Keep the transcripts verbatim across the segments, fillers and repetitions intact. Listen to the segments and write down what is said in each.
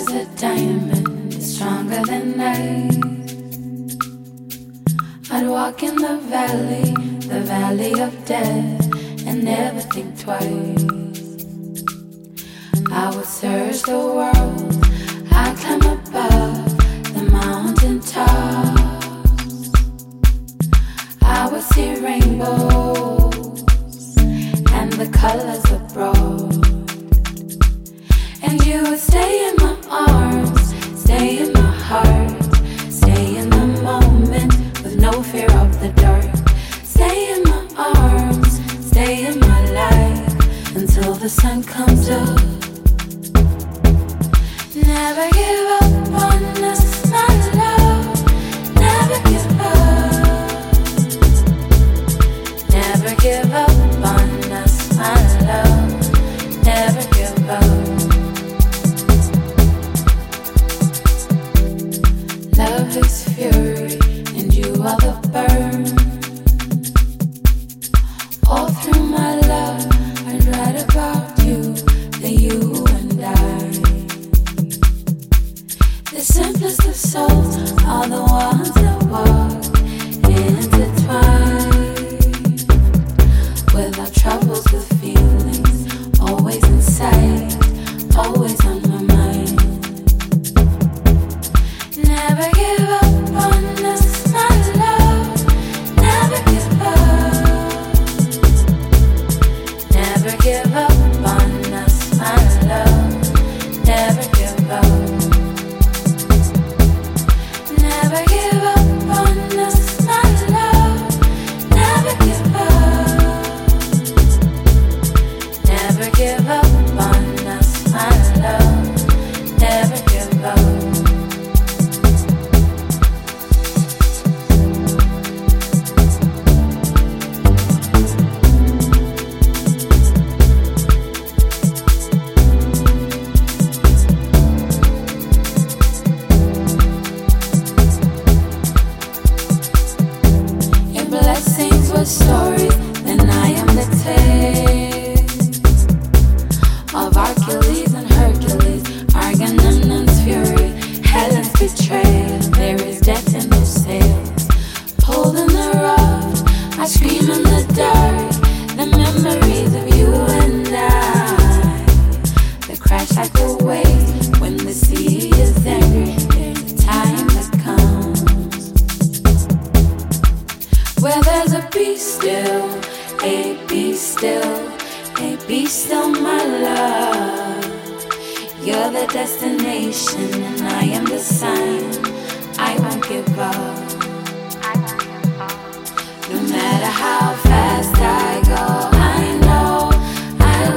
as a diamond, it's stronger than ice. I'd walk in the valley, the valley of death, and never think twice. I would search the world, I'd climb above the mountain tops. I would see rainbows and the colors abroad. And you would stay in my arms, stay in my heart, stay in the moment with no fear of the dark. Stay in my arms, stay in my life until the sun comes up. Never give up on us, my love. Never give up. Never give up on us, my love. Never give up. Love is fury, and you are the burn. All through my love, I'd write about you, the you and I. The simplest of souls are the ones that walk intertwined. Without troubles, with feelings always inside, always on my mind. Never give up on us, my love. Never give up. Never give up on us, my love. Never give up. Never give up on us, my love. Never give up. Never give up on us, my love. Never give up. Blessings were stories, then I am the tale of Achilles and Hercules, Agamemnon's fury, Helen's betrayal. There is death in those sails, pulled in the rough. I scream in the dark, the memories of you and I. The crash like a wave when the sea is angry. There's a time that comes where there's a be still, a be still, a be still, my love. You're the destination and I am the sign. I won't give up. No matter how fast I go, I know I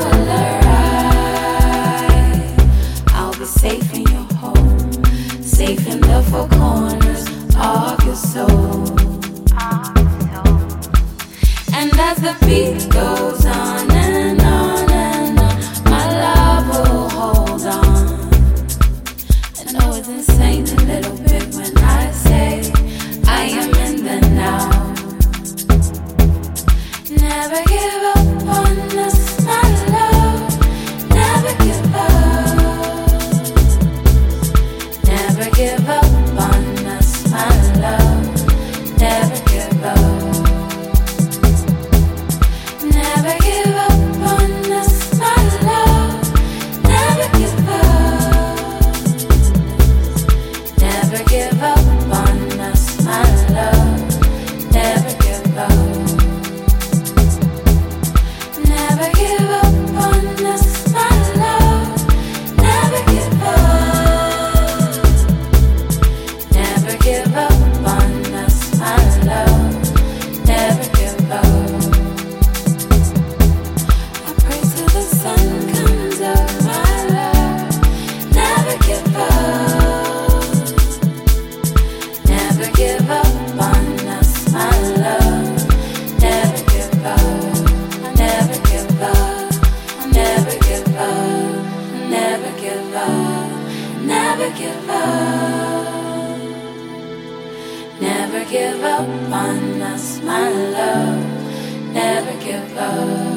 will arrive. I'll be safe in your home, safe in the four corners of your soul. And as the beat goes on and on and on, my love will hold on. I know it's insane a little bit when I say I am in the now. Never give up on us, my love. Never give up. Never give up on us, my love. Never give up. Never give up on us, my love. Never give up. Never give up on us, my love. Never give up. Never give up on us, my love. Never give up. Never give up on us, my love. Never give up. Never give up on us, my love. Never give up.